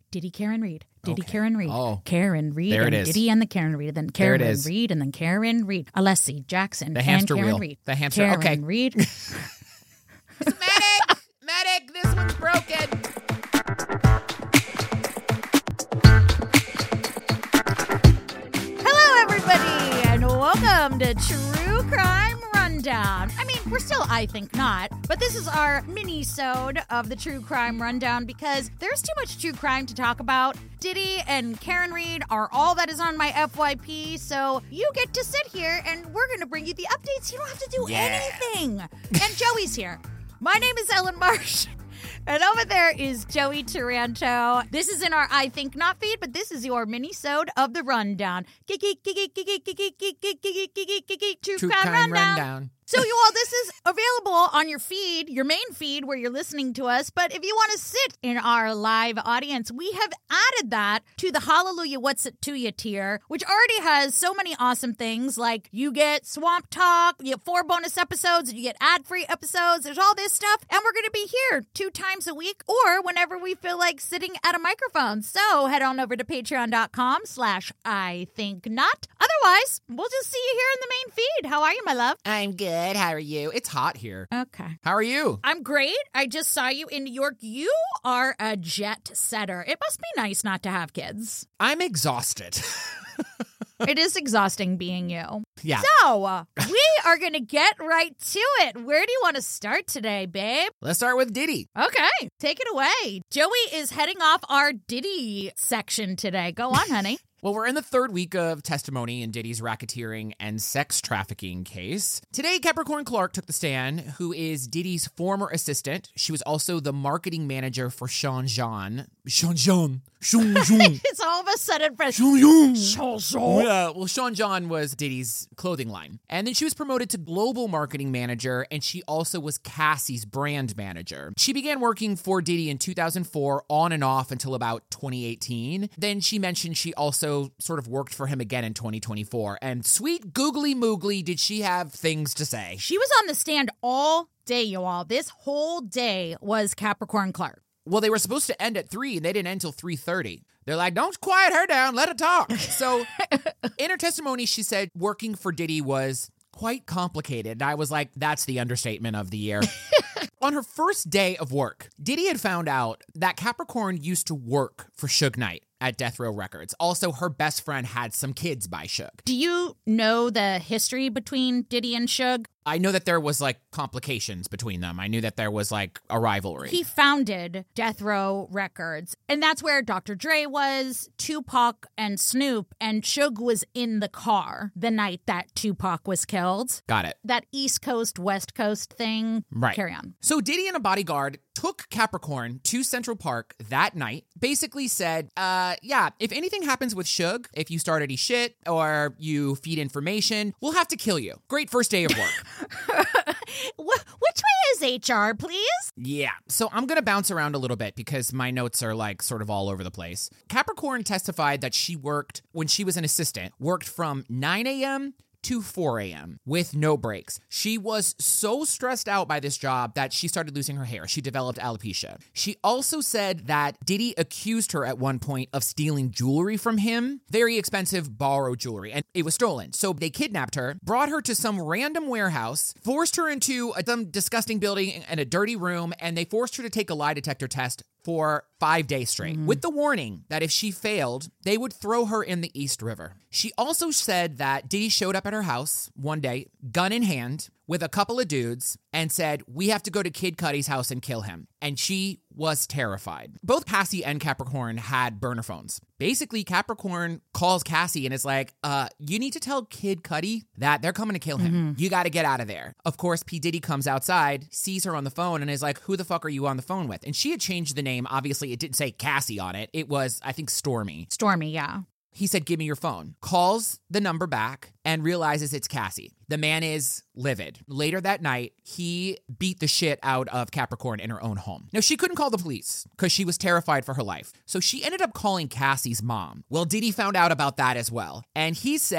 Diddy, Karen Reed. Diddy, Okay. Karen Reed. Oh. Karen Reed. There it and is. Diddy and the Karen Reed. Then There Karen it is. Reed. And then Karen Reed. Alessi, Jackson. The hamster and Karen wheel. Reed. The hamster. Karen Okay. Reed. Medic! Medic! This one's broken. Hello, everybody, and welcome to True Crime Rundown. I mean, we're still I Think Not, but this is our mini-sode of the True Crime Rundown because there's too much true crime to talk about. Diddy and Karen Reed are all that is on my FYP, so you get to sit here and we're going to bring you the updates. You don't have to do anything. And Joey's here. My name is Ellen Marsh. And over there is Joey Taranto. This is in our I Think Not feed, but this is your mini-sode of the rundown. True Crime Rundown. So you all, this is available on your feed, your main feed where you're listening to us. But if you want to sit in our live audience, we have added that to the Hallelujah What's It To You tier, which already has so many awesome things like you get Swamp Talk, you get 4 bonus episodes, you get ad-free episodes. There's all this stuff. And we're going to be here 2 times a week or whenever we feel like sitting at a microphone. So head on over to patreon.com/IThinkNot. Otherwise, we'll just see you here in the main feed. How are you, my love? I'm good. How are you? It's hot here. Okay. How are you? I'm great. I just saw you in New York. You are a jet setter. It must be nice not to have kids. I'm exhausted. It is exhausting being you. Yeah. So, we are going to get right to it. Where do you want to start today, babe? Let's start with Diddy. Okay, take it away. Joey is heading off our Diddy section today. Go on, honey. Well, we're in the 3rd week of testimony in Diddy's racketeering and sex trafficking case. Today, Capricorn Clark took the stand, who is Diddy's former assistant. She was also the marketing manager for Sean John. It's all of a sudden fresh. Yeah, well, Sean John was Diddy's clothing line. And then she was promoted to global marketing manager, and she also was Cassie's brand manager. She began working for Diddy in 2004, on and off until about 2018. Then she mentioned she also sort of worked for him again in 2024. And sweet googly moogly did she have things to say. She was on the stand all day, you all. This whole day was Capricorn Clark. Well, they were supposed to end at 3, and they didn't end until 3:30. They're like, don't quiet her down, let her talk. So in her testimony, she said working for Diddy was quite complicated. And I was like, that's the understatement of the year. On her first day of work, Diddy had found out that Capricorn used to work for Suge Knight at Death Row Records. Also, her best friend had some kids by Suge. Do you know the history between Diddy and Suge? I know that there was, like, complications between them. I knew that there was, like, a rivalry. He founded Death Row Records, and that's where Dr. Dre was, Tupac and Snoop, and Suge was in the car the night that Tupac was killed. Got it. That East Coast, West Coast thing. Right. Carry on. So Diddy and a bodyguard took Capricorn to Central Park that night, basically said, yeah, if anything happens with Suge, if you start any shit or you feed information, we'll have to kill you. Great first day of work. Which way is HR, please? Yeah, so I'm going to bounce around a little bit because my notes are like sort of all over the place. Capricorn testified that she worked, when she was an assistant, worked from 9 a.m. to 4 a.m. with no breaks. She was so stressed out by this job that she started losing her hair. She developed alopecia. She also said that Diddy accused her at one point of stealing jewelry from him, very expensive borrowed jewelry, and it was stolen. So they kidnapped her, brought her to some random warehouse, forced her into some disgusting building and a dirty room, and they forced her to take a lie detector test for 5 days straight, with the warning that if she failed, they would throw her in the East River. She also said that Diddy showed up at her house one day, gun in hand, with a couple of dudes, and said, we have to go to Kid Cudi's house and kill him. And she was terrified. Both Cassie and Capricorn had burner phones. Basically, Capricorn calls Cassie and is like, you need to tell Kid Cudi that they're coming to kill him. You got to get out of there. Of course, P. Diddy comes outside, sees her on the phone, and is like, who the fuck are you on the phone with? And she had changed the name. Obviously, it didn't say Cassie on it. It was, I think, Stormy. Stormy, yeah. He said, give me your phone. Calls the number back and realizes it's Cassie. The man is livid. Later that night, he beat the shit out of Capricorn in her own home. Now, she couldn't call the police because she was terrified for her life. So she ended up calling Cassie's mom. Well, Diddy found out about that as well. And he said,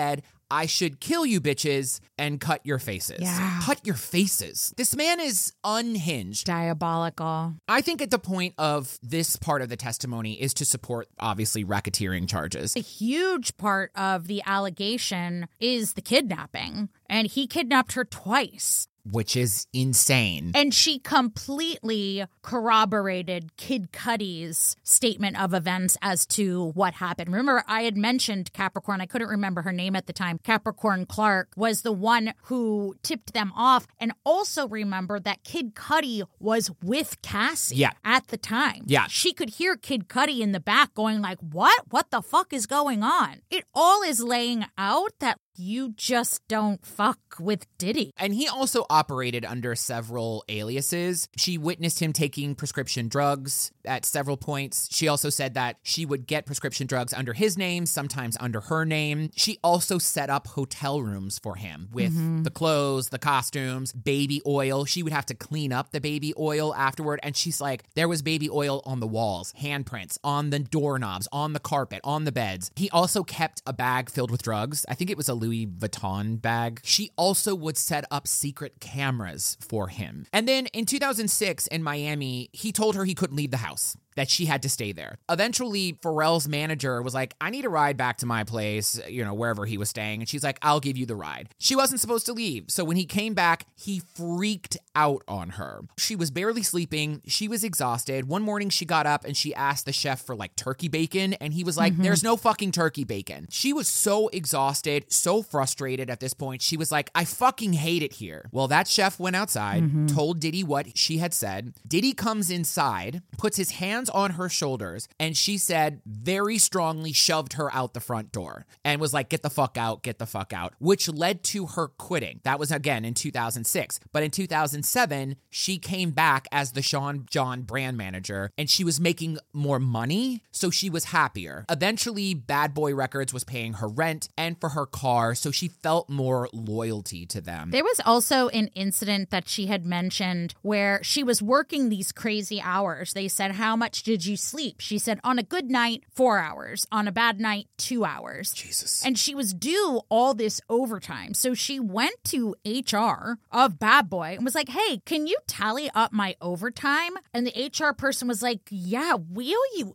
I should kill you bitches and cut your faces. Yeah. Cut your faces. This man is unhinged. Diabolical. I think at the point of this part of the testimony is to support, obviously, racketeering charges. A huge part of the allegation is the kidnapping, and he kidnapped her twice. Which is insane. And she completely corroborated Kid Cudi's statement of events as to what happened. Remember, I had mentioned Capricorn. I couldn't remember her name at the time. Capricorn Clark was the one who tipped them off. And also remember that Kid Cudi was with Cassie at the time. Yeah. She could hear Kid Cudi in the back going like, what? What the fuck is going on? It all is laying out that you just don't fuck with Diddy. And he also operated under several aliases. She witnessed him taking prescription drugs at several points. She also said that she would get prescription drugs under his name, sometimes under her name. She also set up hotel rooms for him with the clothes, the costumes, baby oil. She would have to clean up the baby oil afterward. And she's like, there was baby oil on the walls, handprints, on the doorknobs, on the carpet, on the beds. He also kept a bag filled with drugs. I think it was a Louis Vuitton bag. She also would set up secret cameras for him. And then in 2006 in Miami, he told her he couldn't leave the house, that she had to stay there. Eventually, Pharrell's manager was like, I need a ride back to my place, wherever he was staying. And she's like, I'll give you the ride. She wasn't supposed to leave. So when he came back, he freaked out on her. She was barely sleeping. She was exhausted. One morning she got up and she asked the chef for like turkey bacon. And he was like, there's no fucking turkey bacon. She was so exhausted, so frustrated at this point. She was like, I fucking hate it here. Well, that chef went outside, told Diddy what she had said. Diddy comes inside, puts his hands on her shoulders, and she said very strongly shoved her out the front door and was like, get the fuck out, which led to her quitting. That was again in 2006. But in 2007, she came back as the Sean John brand manager, and she was making more money, so she was happier. Eventually, Bad Boy Records was paying her rent and for her car, so she felt more loyalty to them. There was also an incident that she had mentioned where she was working these crazy hours. They said, how much did you sleep? She said, on a good night, 4 hours. On a bad night, 2 hours. Jesus. And she was due all this overtime. So she went to HR of Bad Boy and was like, hey, can you tally up my overtime? And the HR person was like, yeah, we owe you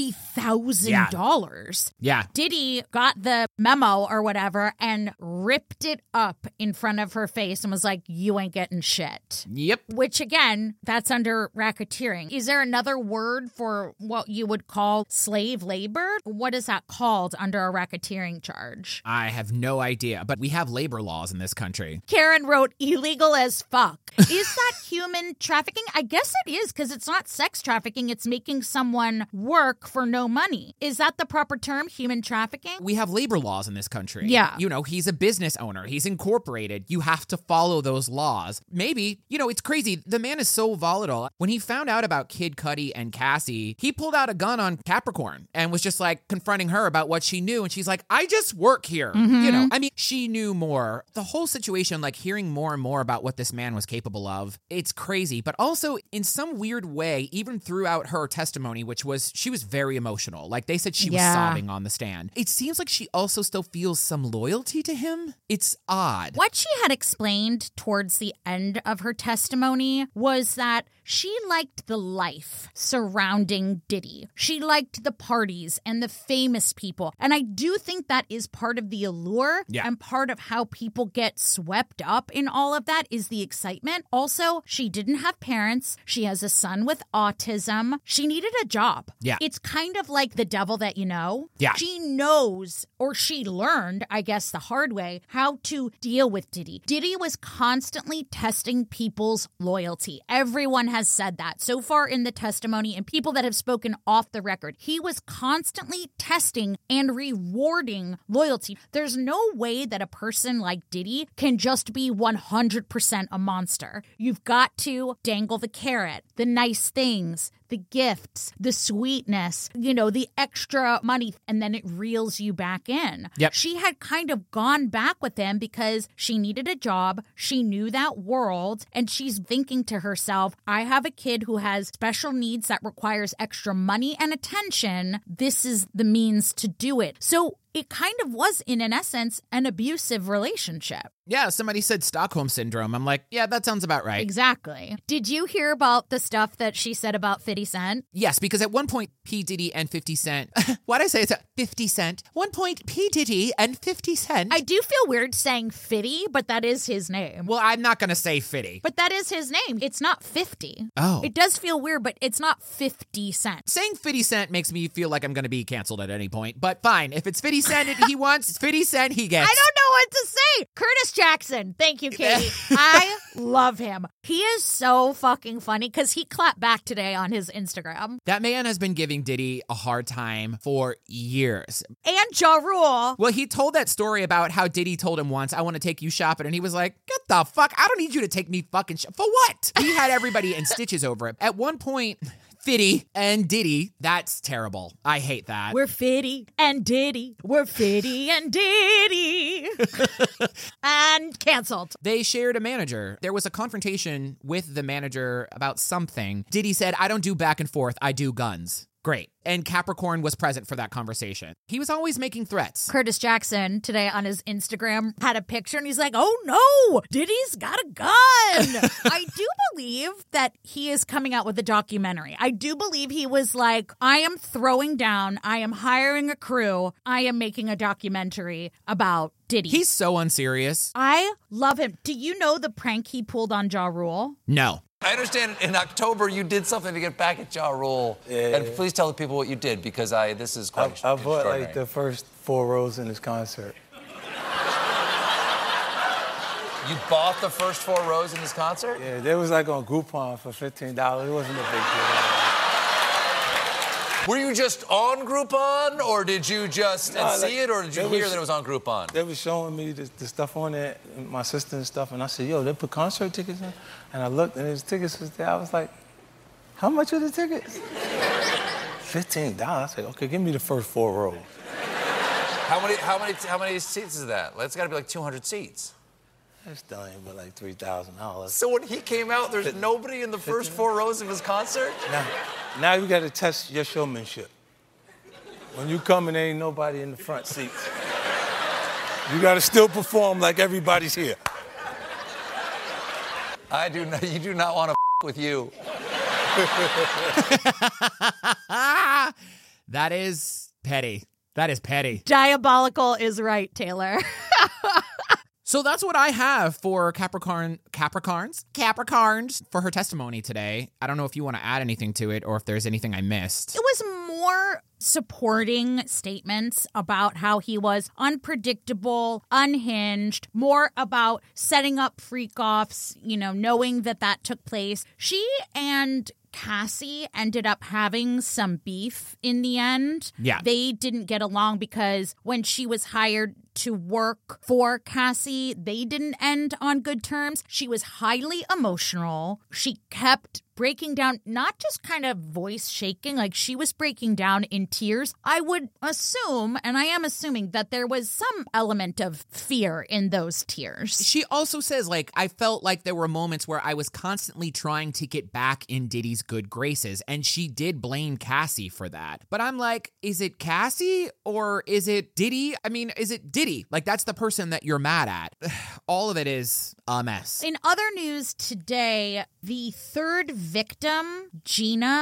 $80,000. Yeah. Diddy got the memo or whatever and ripped it up in front of her face and was like, you ain't getting shit. Yep. Which again, that's under racketeering. Is there another word for what you would call slave labor? What is that called under a racketeering charge? I have no idea, but we have labor laws in this country. Karen wrote, illegal as fuck. Is that human trafficking? I guess it is, because it's not sex trafficking. It's making someone work for no money. Is that the proper term, human trafficking? We have labor laws in this country. Yeah. He's a business owner. He's incorporated. You have to follow those laws. Maybe, it's crazy. The man is so volatile. When he found out about Kid Cudi and Cassie, he pulled out a gun on Capricorn and was just like confronting her about what she knew. And she's like, I just work here. She knew more. The whole situation, like hearing more and more about what this man was capable of, it's crazy. But also in some weird way, even throughout her testimony, she was very emotional. Like they said she was sobbing on the stand. It seems like she also still feels some loyalty to him. It's odd. What she had explained towards the end of her testimony was that she liked the life surrounding Diddy. She liked the parties and the famous people. And I do think that is part of the allure and part of how people get swept up in all of that is the excitement. Also, she didn't have parents. She has a son with autism. She needed a job. Yeah. It's kind of like The Devil That You Know. Yeah. She knows, or she learned, I guess the hard way, how to deal with Diddy. Diddy was constantly testing people's loyalty. Everyone has said that so far in the testimony, and people that have spoken off the record. He was constantly testing and rewarding loyalty. There's no way that a person like Diddy can just be 100% a monster. You've got to dangle the carrot, the nice things, the gifts, the sweetness, the extra money, and then it reels you back in. Yep. She had kind of gone back with him because she needed a job. She knew that world, and she's thinking to herself, I have a kid who has special needs that requires extra money and attention. This is the means to do it. So it kind of was, in an essence, an abusive relationship. Yeah, somebody said Stockholm Syndrome. I'm like, yeah, that sounds about right. Exactly. Did you hear about the stuff that she said about 50 Cent? Yes, because at one point, P. Diddy and 50 Cent... Why'd I say it's 50 Cent? One point, P. Diddy and 50 Cent... I do feel weird saying 50, but that is his name. Well, I'm not going to say 50. But that is his name. It's not 50. Oh. It does feel weird, but it's not 50 Cent. Saying 50 Cent makes me feel like I'm going to be canceled at any point. But fine, if it's 50 Cent he wants, 50 Cent he gets. I don't know what to say. Curtis Jackson. Thank you, Katie. I love him. He is so fucking funny because he clapped back today on his Instagram. That man has been giving Diddy a hard time for years. And Ja Rule. Well, he told that story about how Diddy told him once, I want to take you shopping. And he was like, get the fuck. I don't need you to take me fucking for what? He had everybody in stitches over it. At one point... Fitty and Diddy. That's terrible. I hate that. We're Fitty and Diddy. We're Fitty and Diddy. And canceled. They shared a manager. There was a confrontation with the manager about something. Diddy said, I don't do back and forth. I do guns. Great. And Capricorn was present for that conversation. He was always making threats. Curtis Jackson today on his Instagram had a picture and he's like, oh no, Diddy's got a gun. I do believe that he is coming out with a documentary. I do believe he was like, I am throwing down, I am hiring a crew, I am making a documentary about Diddy. He's so unserious. I love him. Do you know the prank he pulled on Ja Rule? No. I understand in October you did something to get back at Ja Rule. Yeah. And please tell the people what you did because this is quite extraordinary. I bought like the first 4 rows in his concert. You bought the first 4 rows in his concert? Yeah, they was like on Groupon for $15. It wasn't a big deal. Were you just on Groupon, or did you just see it, or did you hear that it was on Groupon? They were showing me the stuff on there, and my sister and stuff, and I said, yo, they put concert tickets in? And I looked, and his tickets was there. I was like, how much are the tickets? $15. I said, okay, give me the first 4 rows. How many seats is that? That's got to be like 200 seats. That's still ain't but like $3,000. So when he came out, there's nobody in the first 4 rows of his concert? Now you got to test your showmanship. When you come and there ain't nobody in the front seats, you got to still perform like everybody's here. You do not want to with you. That is petty. That is petty. Diabolical is right, Taylor. So that's what I have for Capricorns for her testimony today. I don't know if you want to add anything to it or if there's anything I missed. It was more supporting statements about how he was unpredictable, unhinged, more about setting up freak-offs, knowing that took place. She and Cassie ended up having some beef in the end. Yeah. They didn't get along because when she was hired to work for Cassie, they didn't end on good terms. She was highly emotional. She kept breaking down, not just kind of voice shaking, like she was breaking down in tears. I would assume, and I am assuming, that there was some element of fear in those tears. She also says, I felt like there were moments where I was constantly trying to get back in Diddy's good graces, and she did blame Cassie for that. But I'm like, is it Cassie or is it Diddy? I mean, is it Diddy? That's the person that you're mad at. All of it is a mess. In other news today, the third victim, Gina,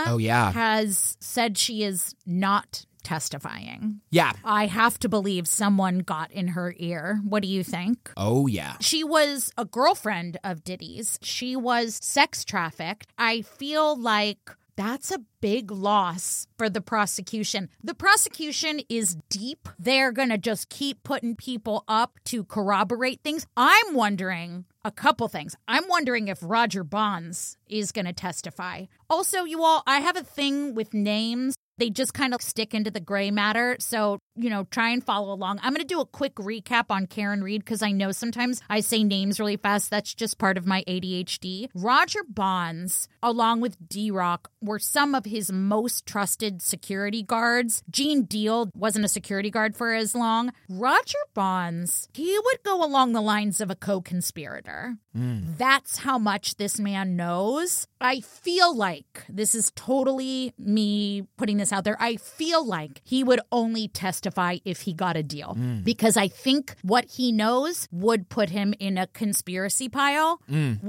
has said she is not testifying. Yeah. I have to believe someone got in her ear. What do you think? Oh, yeah. She was a girlfriend of Diddy's. She was sex trafficked. I feel like that's a big loss for the prosecution. The prosecution is deep. They're going to just keep putting people up to corroborate things. I'm wondering a couple things. I'm wondering if Roger Bonds is going to testify. Also, you all, I have a thing with names. They just kind of stick into the gray matter. So, try and follow along. I'm going to do a quick recap on Karen Read because I know sometimes I say names really fast. That's just part of my ADHD. Roger Bonds, along with D-Rock, were some of his most trusted security guards. Gene Deal wasn't a security guard for as long. Roger Bonds, he would go along the lines of a co-conspirator. That's how much this man knows. I feel like, this is totally me putting this out there, I feel like he would only testify testify if he got a deal. Because I think what he knows would put him in a conspiracy pile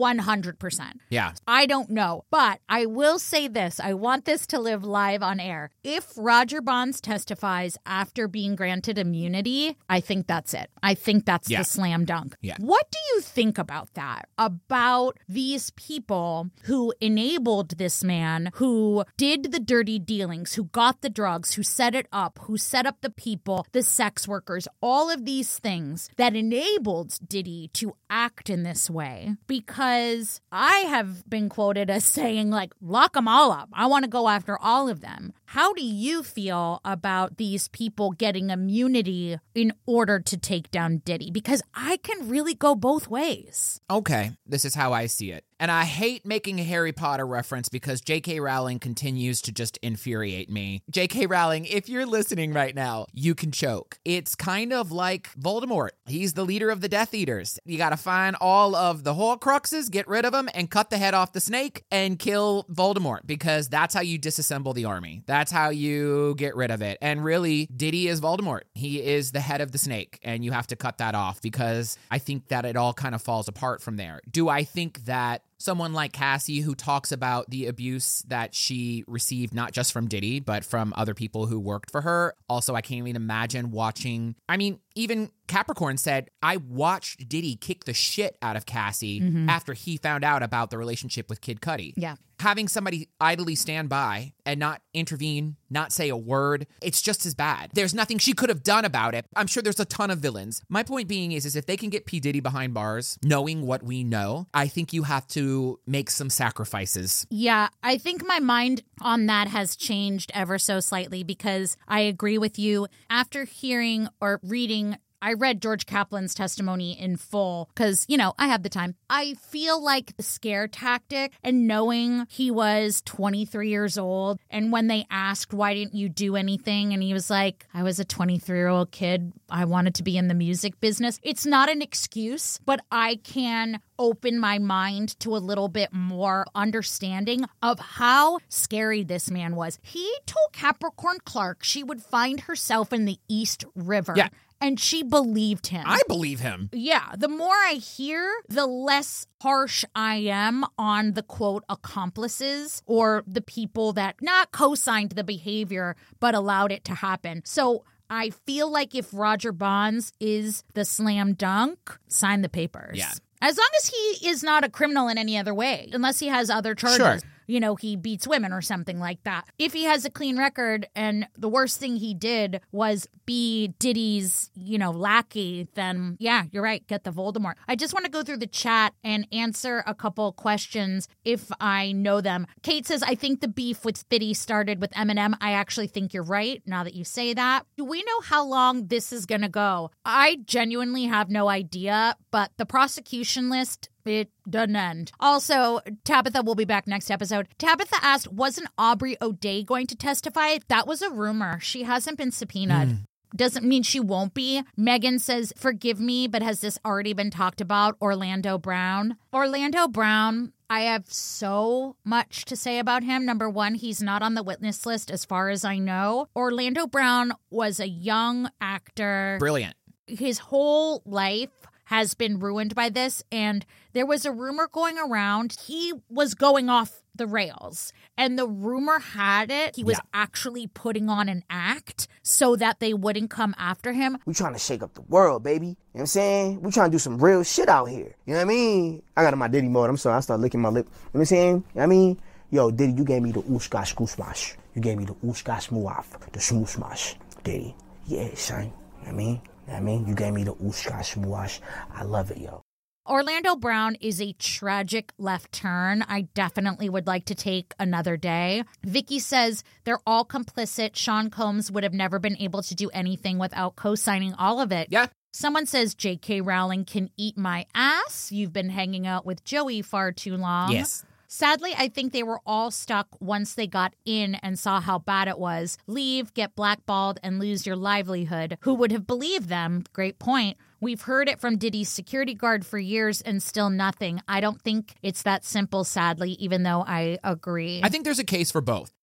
100%. Yeah. I don't know, but I will say this. I want this to live live on air. If Roger Bonds testifies after being granted immunity, I think that's it. I think that's the slam dunk. Yeah. What do you think about that? About these people who enabled this man, who did the dirty dealings, who got the drugs, who set it up, who set up the people, the sex workers, all of these things that enabled Diddy to act in this way? Because I have been quoted as saying, like, lock them all up. I want to go after all of them. How do you feel about these people getting immunity in order to take down Diddy? Because I can really go both ways. Okay, this is how I see it. And I hate making a Harry Potter reference because J.K. Rowling continues to just infuriate me. J.K. Rowling, if you're listening right now, you can choke. It's kind of like Voldemort. He's the leader of the Death Eaters. You gotta find all of the Horcruxes, get rid of them, and cut the head off the snake and kill Voldemort, because that's how you disassemble the army. That's how you get rid of it. And really, Diddy is Voldemort. He is the head of the snake, and you have to cut that off, because I think that it all kind of falls apart from there. Do I think that someone like Cassie, who talks about the abuse that she received, not just from Diddy, but from other people who worked for her. Also, I can't even imagine watching. I mean, even Capricorn said, I watched Diddy kick the shit out of Cassie after he found out about the relationship with Kid Cudi. Yeah. Having somebody idly stand by and not intervene, not say a word, it's just as bad. There's nothing she could have done about it. I'm sure there's a ton of villains. My point being is if they can get P. Diddy behind bars, knowing what we know, I think you have to make some sacrifices. Yeah, I think my mind on that has changed ever so slightly, because I agree with you. After hearing or reading, I read George Kaplan's testimony in full because, I have the time. I feel like the scare tactic, and knowing he was 23 years old, and when they asked, why didn't you do anything? And he was like, I was a 23-year-old kid. I wanted to be in the music business. It's not an excuse, but I can open my mind to a little bit more understanding of how scary this man was. He told Capricorn Clark she would find herself in the East River. Yeah. And she believed him. I believe him. Yeah. The more I hear, the less harsh I am on the, quote, accomplices or the people that not co-signed the behavior but allowed it to happen. So I feel like if Roger Bonds is the slam dunk, sign the papers. Yeah. As long as he is not a criminal in any other way, unless he has other charges. Sure. He beats women or something like that. If he has a clean record and the worst thing he did was be Diddy's, lackey, then yeah, you're right. Get the Voldemort. I just want to go through the chat and answer a couple questions if I know them. Kate says, I think the beef with Diddy started with Eminem. I actually think you're right now that you say that. Do we know how long this is going to go? I genuinely have no idea, but the prosecution list, it doesn't end. Also, Tabitha will be back next episode. Tabitha asked, wasn't Aubrey O'Day going to testify? That was a rumor. She hasn't been subpoenaed. Doesn't mean she won't be. Megan says, forgive me, but has this already been talked about? Orlando Brown. Orlando Brown, I have so much to say about him. Number one, he's not on the witness list as far as I know. Orlando Brown was a young actor. Brilliant. His whole life has been ruined by this, and there was a rumor going around he was going off the rails, and the rumor had it he was actually putting on an act so that they wouldn't come after him. We trying to shake up the world, baby. You know what I'm saying? We trying to do some real shit out here. You know what I mean? I got in my Diddy mode. I'm sorry, I started licking my lip. You know what I'm saying? You know what I mean? Yo, Diddy, you gave me the ooshka skooshmash. You gave me the ooshka smooaf, the smooshmash. Diddy. Yeah, son. You know what I mean? You gave me the ooshka smooash. I love it, yo. Orlando Brown is a tragic left turn. I definitely would like to take another day. Vicky says they're all complicit. Sean Combs would have never been able to do anything without co-signing all of it. Yeah. Someone says J.K. Rowling can eat my ass. You've been hanging out with Joey far too long. Yes. Sadly, I think they were all stuck once they got in and saw how bad it was. Leave, get blackballed, and lose your livelihood. Who would have believed them? Great point. We've heard it from Diddy's security guard for years and still nothing. I don't think it's that simple, sadly, even though I agree. I think there's a case for both.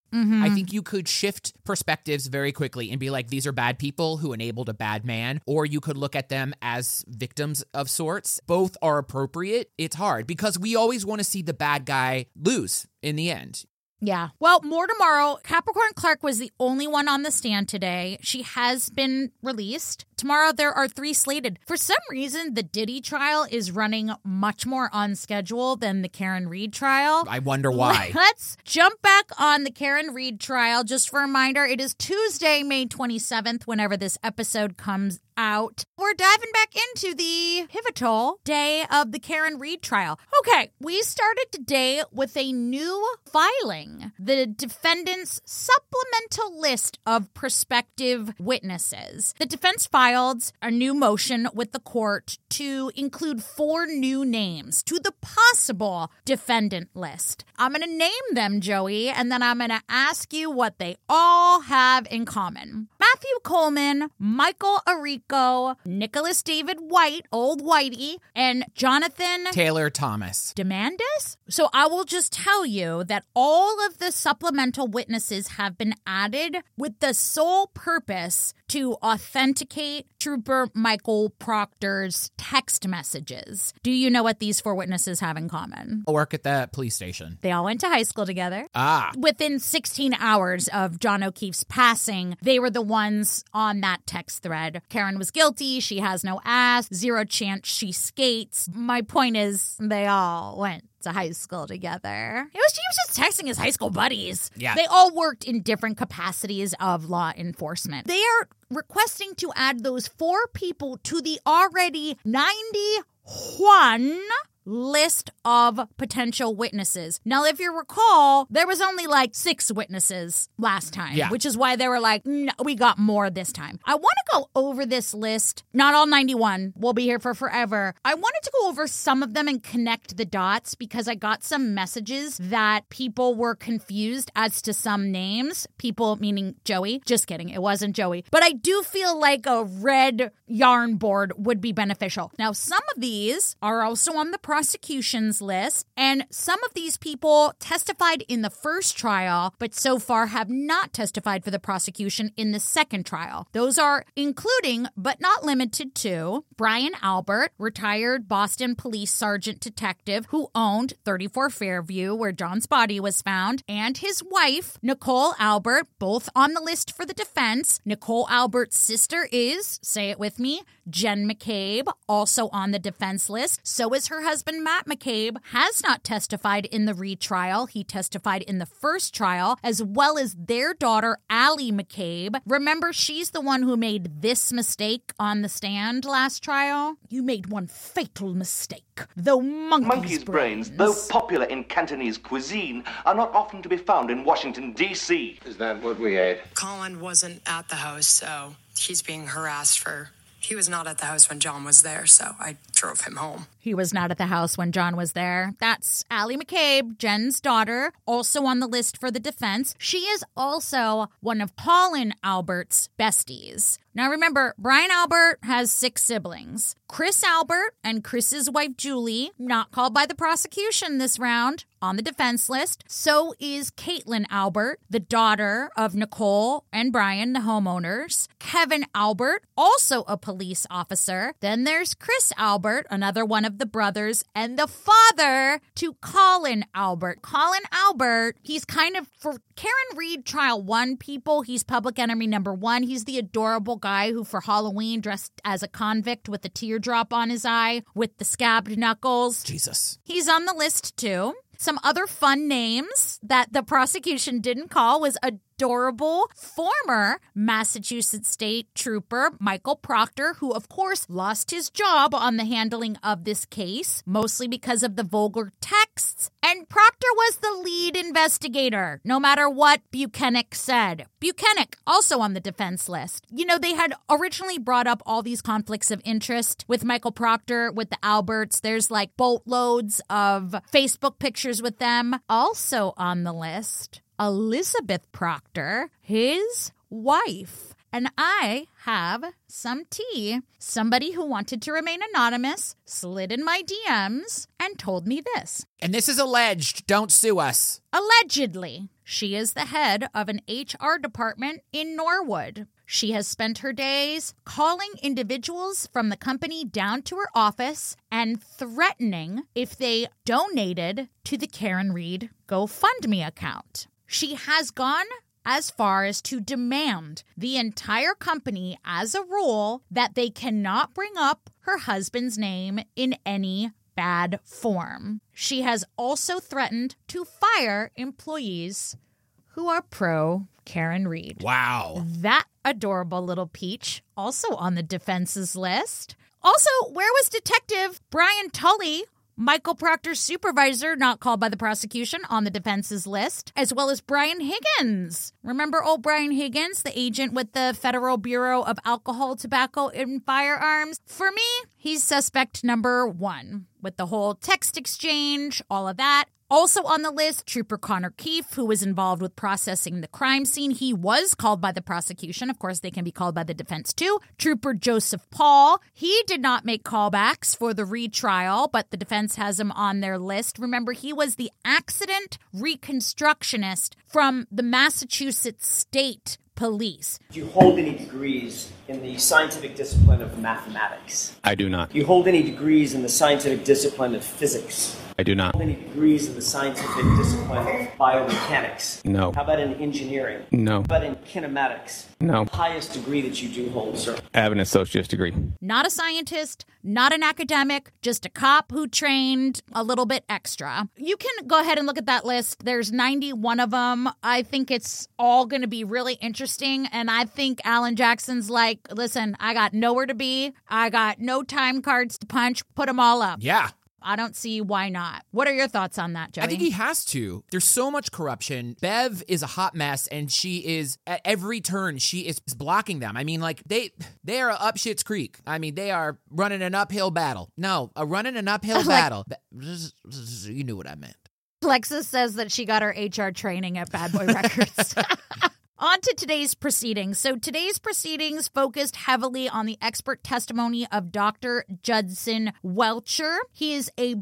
I think you could shift perspectives very quickly and be like, these are bad people who enabled a bad man, or you could look at them as victims of sorts. Both are appropriate. It's hard because we always want to see the bad guy lose in the end. Yeah. Well, more tomorrow. Capricorn Clark was the only one on the stand today. She has been released. Tomorrow, there are 3 slated. For some reason, the Diddy trial is running much more on schedule than the Karen Reed trial. I wonder why. Let's jump back on the Karen Reed trial. Just for a reminder, it is Tuesday, May 27th, whenever this episode comes out. We're diving back into the pivotal day of the Karen Reed trial. Okay, we started today with a new filing. The defendant's supplemental list of prospective witnesses. The defense filed a new motion with the court to include 4 new names to the possible defendant list. I'm going to name them, Joey, and then I'm going to ask you what they all have in common. Matthew Coleman, Michael Arrico, Nicholas David White, Old Whitey, and Jonathan Taylor Thomas Demandis? So I will just tell you that all of the supplemental witnesses have been added with the sole purpose to authenticate Trooper Michael Proctor's text messages. Do you know what these 4 witnesses have in common? I'll work at the police station. They all went to high school together. Within 16 hours of John O'Keefe's passing, they were the ones on that text thread. Karen was guilty. She has no ass. 0 chance she skates. My point is, they all went to high school together. He was just texting his high school buddies. Yeah. They all worked in different capacities of law enforcement. They are requesting to add those 4 people to the already 91 list of potential witnesses. Now, if you recall, there was only like 6 witnesses last time, which is why they were like, no, we got more this time. I want to go over this list. Not all 91. We'll be here for forever. I wanted to go over some of them and connect the dots because I got some messages that people were confused as to some names. People meaning Joey. Just kidding. It wasn't Joey. But I do feel like a red yarn board would be beneficial. Now, some of these are also on the prosecution's list, and some of these people testified in the first trial, but so far have not testified for the prosecution in the second trial. Those are including, but not limited to, Brian Albert, retired Boston Police Sergeant Detective who owned 34 Fairview, where John's body was found, and his wife, Nicole Albert, both on the list for the defense. Nicole Albert's sister is, say it with me, Jen McCabe, also on the defense list. So is her husband, Matt McCabe, has not testified in the retrial. He testified in the first trial, as well as their daughter, Allie McCabe. Remember, she's the one who made this mistake on the stand last trial. You made one fatal mistake. Though monkey's brains, though popular in Cantonese cuisine, are not often to be found in Washington, D.C. Is that what we ate? Colin wasn't at the house, so he's being harassed for... He was not at the house when John was there, so I drove him home. He was not at the house when John was there. That's Allie McCabe, Jen's daughter, also on the list for the defense. She is also one of Colin Albert's besties. Now remember, Brian Albert has 6 siblings. Chris Albert and Chris's wife Julie, not called by the prosecution this round, on the defense list. So is Caitlin Albert, the daughter of Nicole and Brian, the homeowners. Kevin Albert, also a police officer. Then there's Chris Albert, another one of the brothers, and the father to Colin Albert. Colin Albert, he's kind of, for Karen Reed trial 1 people, he's public enemy number 1. He's the adorable guy who for Halloween dressed as a convict with a teardrop on his eye with the scabbed knuckles. Jesus. He's on the list too. Some other fun names that the prosecution didn't call was adorable former Massachusetts State Trooper Michael Proctor, who of course lost his job on the handling of this case, mostly because of the vulgar texts. And Proctor was the lead investigator, no matter what Buchanan said. Buchanan, also on the defense list. You know, they had originally brought up all these conflicts of interest with Michael Proctor, with the Alberts. There's like boatloads of Facebook pictures with them. Also on the list, Elizabeth Proctor, his wife. And I have some tea. Somebody who wanted to remain anonymous slid in my DMs and told me this. And this is alleged. Don't sue us. Allegedly, She is the head of an HR department in Norwood. She has spent her days calling individuals from the company down to her office and threatening if they donated to the Karen Read GoFundMe account. She has gone as far as to demand the entire company as a rule that they cannot bring up her husband's name in any bad form. She has also threatened to fire employees who are pro Karen Read. Wow. That adorable little peach, also on the defense's list. Also, where was Detective Brian Tully, Michael Proctor's supervisor, not called by the prosecution, on the defense's list, as well as Brian Higgins. Remember old Brian Higgins, the agent with the Federal Bureau of Alcohol, Tobacco, and Firearms? For me, he's suspect number 1, with the whole text exchange, all of that. Also on the list, Trooper Connor Keefe, who was involved with processing the crime scene. He was called by the prosecution. Of course, they can be called by the defense too. Trooper Joseph Paul. He did not make callbacks for the retrial, but the defense has him on their list. Remember, he was the accident reconstructionist from the Massachusetts State Police. Do you hold any degrees in the scientific discipline of mathematics? I do not. Do you hold any degrees in the scientific discipline of physics? I do not. Any degrees in the scientific discipline of biomechanics? No. How about in engineering? No. How about in kinematics? No. Highest degree that you do hold, sir? I have an associate's degree. Not a scientist, not an academic, just a cop who trained a little bit extra. You can go ahead and look at that list. There's 91 of them. I think it's all going to be really interesting. And I think Alan Jackson's like, listen, I got nowhere to be. I got no time cards to punch. Put them all up. Yeah. I don't see why not. What are your thoughts on that, Joey? I think he has to. There's so much corruption. Bev is a hot mess, and she is, at every turn, she is blocking them. I mean, like, they are up Schitt's Creek. I mean, they are running an uphill battle. No, running an uphill battle. You knew what I meant. Alexis says that she got her HR training at Bad Boy Records. On to today's proceedings. So today's proceedings focused heavily on the expert testimony of Dr. Judson Welcher. He is a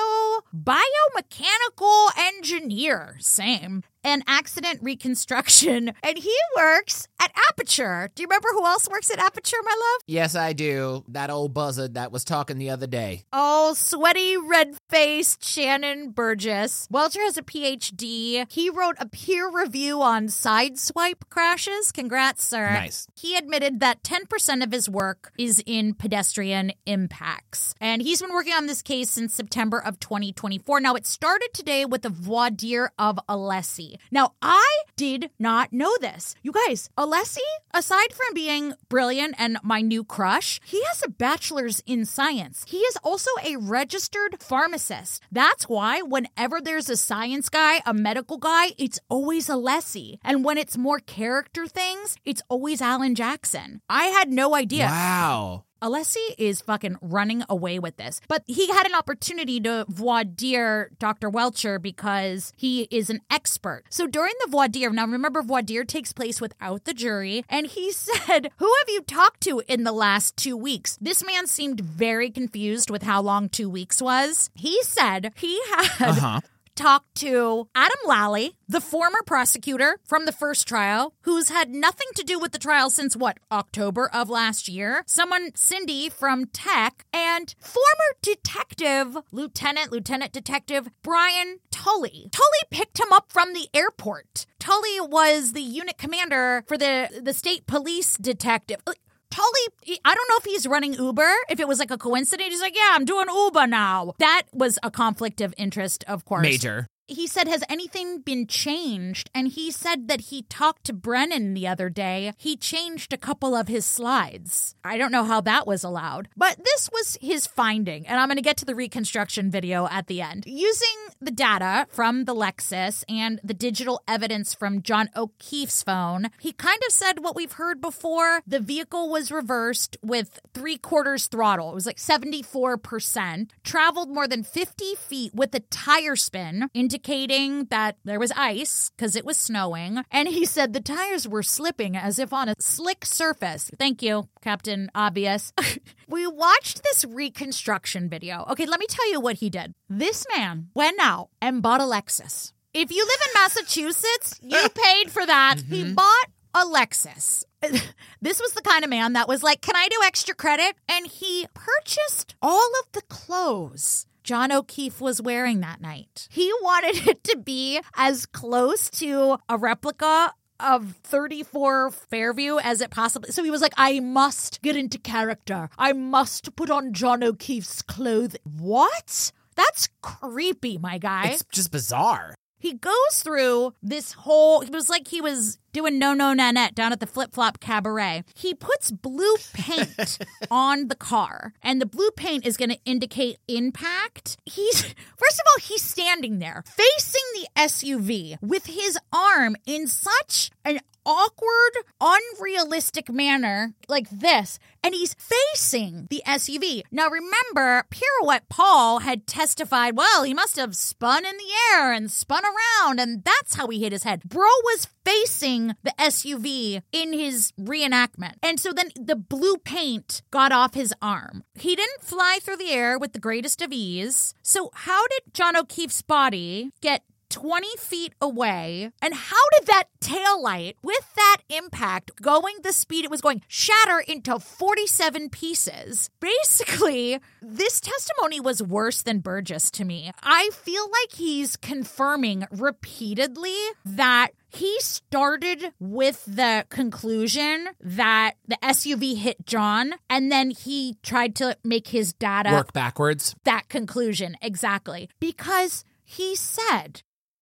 biomechanical engineer, same, and accident reconstruction, and he works at Aperture. Do you remember who else works at Aperture, my love? Yes, I do. That old buzzard that was talking the other day. Oh, sweaty, red-faced Shannon Burgess. Welcher has a PhD. He wrote a peer review on sideswipe crashes. Congrats, sir. Nice. He admitted that 10% of his work is in pedestrian impacts. And he's been working on this case since September of 2024. Now, it started today with the voir dire of Alessi. Now, I did not know this. You guys, Alessi, aside from being brilliant and my new crush, he has a bachelor's in science. He is also a registered pharmacist. That's why whenever there's a science guy, a medical guy, it's always Alessi. And when it's more character things, it's always Alan Jackson. I had no idea. Wow. Alessi is fucking running away with this. But he had an opportunity to voir dire Dr. Welcher because he is an expert. So during the voir dire, now remember, voir dire takes place without the jury, and he said, who have you talked to in the last 2 weeks? This man seemed very confused with how long 2 weeks was. He said he had... talked to Adam Lally, the former prosecutor from the first trial, who's had nothing to do with the trial since, October of last year. Someone, Cindy from Tech, and former detective, Lieutenant Detective Brian Tully. Tully picked him up from the airport. Tully was the unit commander for the state police detective. Tully, I don't know if he's running Uber, if it was like a coincidence. He's like, yeah, I'm doing Uber now. That was a conflict of interest, of course. Major. He said, has anything been changed? And he said that he talked to Brennan the other day. He changed a couple of his slides. I don't know how that was allowed, but this was his finding. And I'm going to get to the reconstruction video at the end. Using the data from the Lexus and the digital evidence from John O'Keefe's phone, he kind of said what we've heard before. The vehicle was reversed with 3/4 throttle. It was like 74%. Traveled more than 50 feet with a tire spin, indicating that there was ice because it was snowing. And he said the tires were slipping as if on a slick surface. Thank you, Captain Obvious. We watched this reconstruction video. Okay, let me tell you what he did. This man went out and bought a Lexus. If you live in Massachusetts, you paid for that. He bought a Lexus. This was the kind of man that was like, can I do extra credit? And he purchased all of the clothes John O'Keefe was wearing that night. He wanted it to be as close to a replica of 34 Fairview as it possibly. So he was like, I must get into character. I must put on John O'Keefe's clothing. What? That's creepy, my guy. It's just bizarre. He goes through this whole, it was like he was doing No No Nanette down at the Flip Flop Cabaret. He puts blue paint on the car, and the blue paint is going to indicate impact. First of all, he's standing there facing the SUV with his arm in such an awkward, unrealistic manner like this, and he's facing the SUV. Now remember, Pirouette Paul had testified, well, he must have spun in the air and spun around, and that's how he hit his head. Bro was facing the SUV in his reenactment. And so then the blue paint got off his arm. He didn't fly through the air with the greatest of ease. So how did John O'Keefe's body get 20 feet away? And how did that taillight, with that impact, going the speed it was going, shatter into 47 pieces? Basically, this testimony was worse than Burgess to me. I feel like he's confirming repeatedly that he started with the conclusion that the SUV hit John, and then he tried to make his data work backwards. That conclusion, exactly. Because he said,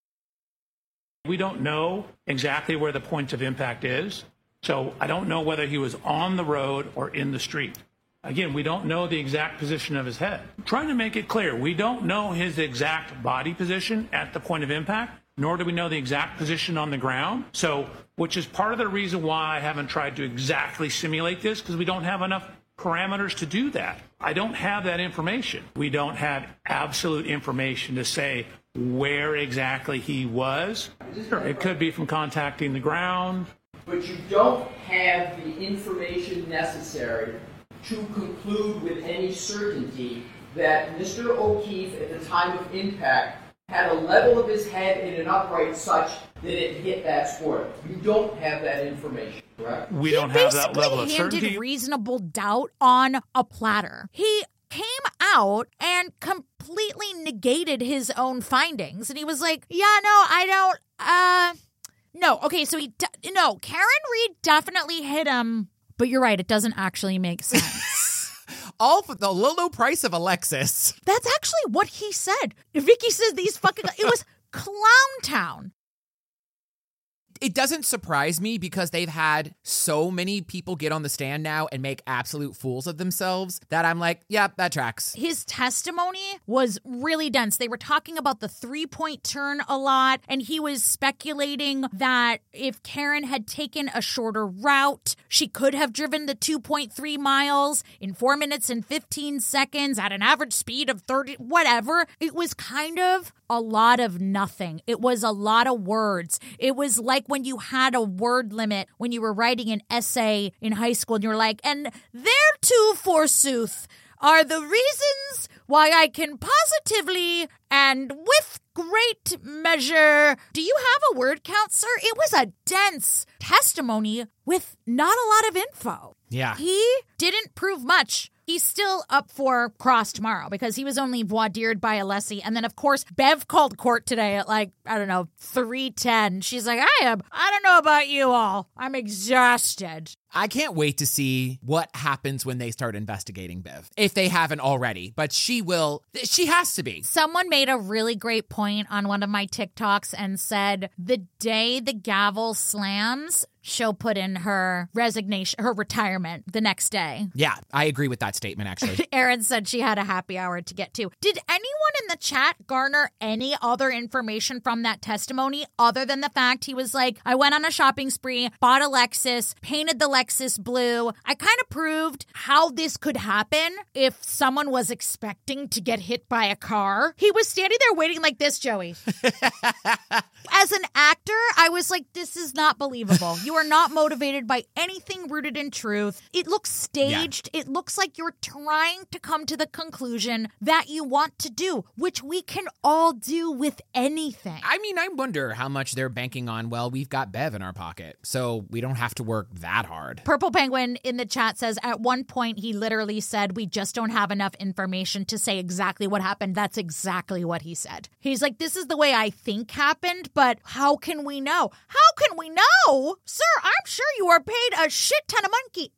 we don't know exactly where the point of impact is, so I don't know whether he was on the road or in the street. Again, we don't know the exact position of his head. I'm trying to make it clear, we don't know his exact body position at the point of impact, nor do we know the exact position on the ground. So, which is part of the reason why I haven't tried to exactly simulate this, because we don't have enough parameters to do that. I don't have that information. We don't have absolute information to say where exactly he was. It could be from contacting the ground. But you don't have the information necessary to conclude with any certainty that Mr. O'Keefe at the time of impact had a level of his head in an upright such that it hit that spoiler. You don't have that information, correct? We don't have that level of certainty. He handed reasonable doubt on a platter. He came out and completely negated his own findings. And he was like, yeah, no, I don't, no. Okay, so no, Karen Reed definitely hit him. But you're right, it doesn't actually make sense. All for the low price of a Lexus. That's actually what he said. Vicky says these fucking, it was Clown Town. It doesn't surprise me because they've had so many people get on the stand now and make absolute fools of themselves that I'm like, yeah, that tracks. His testimony was really dense. They were talking about the 3-point turn a lot, and he was speculating that if Karen had taken a shorter route, she could have driven the 2.3 miles in 4 minutes and 15 seconds at an average speed of 30, whatever. It was kind of a lot of nothing. It was a lot of words. It was like when you had a word limit when you were writing an essay in high school and you're like, and thereto forsooth are the reasons why I can positively and with great measure. Do you have a word count, sir? It was a dense testimony with not a lot of info. Yeah. He didn't prove much. He's still up for cross tomorrow because he was only voir dired by Alessi. And then, of course, Bev called court today at 3:10. She's like, I don't know about you all. I'm exhausted. I can't wait to see what happens when they start investigating Bev, if they haven't already. But she will. She has to be. Someone made a really great point on one of my TikToks and said the day the gavel slams, she'll put in her resignation, her retirement the next day. Yeah, I agree with that statement, actually. Erin said she had a happy hour to get to. Did anyone in the chat garner any other information from that testimony other than the fact he was like, I went on a shopping spree, bought a Lexus, painted the Lexus blue. I kind of proved how this could happen if someone was expecting to get hit by a car. He was standing there waiting like this, Joey. As an actor, I was like, this is not believable. You are not motivated by anything rooted in truth. It looks staged. It looks like you're trying to come to the conclusion that you want to do, which we can all do with anything. I mean, I wonder how much they're banking on, well, we've got Bev in our pocket, so we don't have to work that hard. Purple Penguin in the chat says, at one point he literally said, we just don't have enough information to say exactly what happened. That's exactly what he said. He's like, this is the way I think happened, but how can we know? How can we know? Sir, I'm sure you are paid a shit ton of monkey.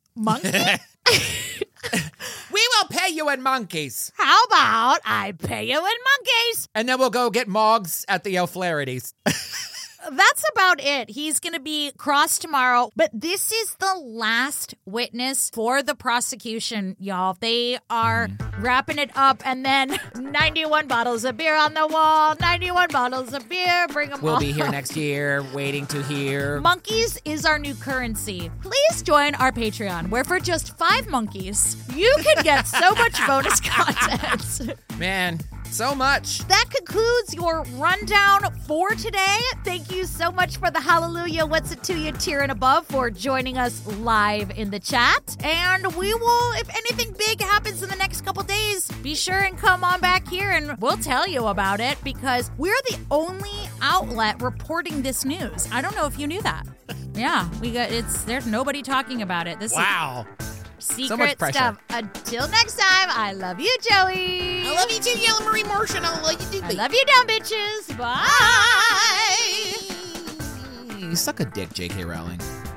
We will pay you in monkeys. How about I pay you in monkeys? And then we'll go get Moggs at the O'Flaherty's. That's about it. He's going to be crossed tomorrow. But this is the last witness for the prosecution, y'all. They are wrapping it up. And then 91 bottles of beer on the wall. 91 bottles of beer. Bring them all. We'll be here next year waiting to hear. Monkeys is our new currency. Please join our Patreon, where for just 5 monkeys, you can get so much bonus content. Man, so much. That concludes your rundown for today. Thank you so much for the Hallelujah What's It To You tier and above for joining us live in the chat. And we will, if anything big happens in the next couple days, be sure and come on back here and we'll tell you about it because we're the only outlet reporting this news. I don't know if you knew that. Yeah, there's nobody talking about it. Wow. Secret so much pressure. Stuff. Until next time, I love you, Joey. I love you too, Yellow Marie Martian. I love you too. I love you, dumb bitches. Bye. You suck a dick, J.K. Rowling.